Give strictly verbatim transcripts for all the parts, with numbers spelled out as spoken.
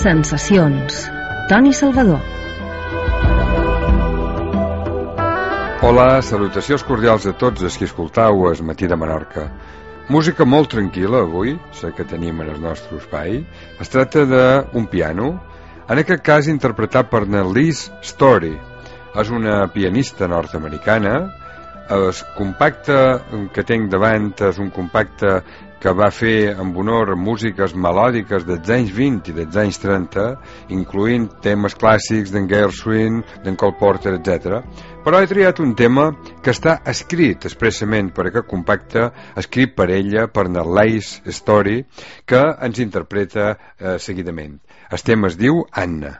Sensacions. Toni Salvador. Hola, salutacions cordials a tots els que escoltau el Matí de Menorca. Música molt tranquil·la avui, sé que tenim en el nostre espai. Es tracta d'un piano, en aquest cas interpretat per Nellie Story. És una pianista nord-americana. El compacte que tinc davant és un compacte que va fer amb honor a músiques melòdiques dels anys vint i dels anys trenta, incloent temes clàssics d'en Gershwin, d'en Cole Porter, etcètera. Però he triat un tema que està escrit expressament per aquest compacte, escrit per ella, per Nellie Story, que ens interpreta eh, seguidament. El tema es diu Anna.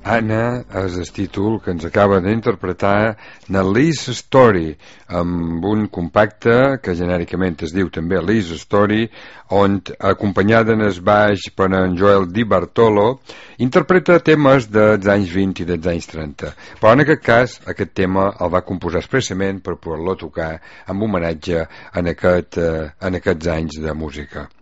Anna és el títol que ens acaba d'interpretar na Liz Story, amb un compacte que genèricament es diu també Liz Story, on, acompanyada en el baix per en Joel Di Bartolo, interpreta temes dels anys vint i dels anys trenta. Però en aquest cas, aquest tema el va composar expressament per poder-lo tocar amb homenatge en, aquest, eh, en aquests anys de música.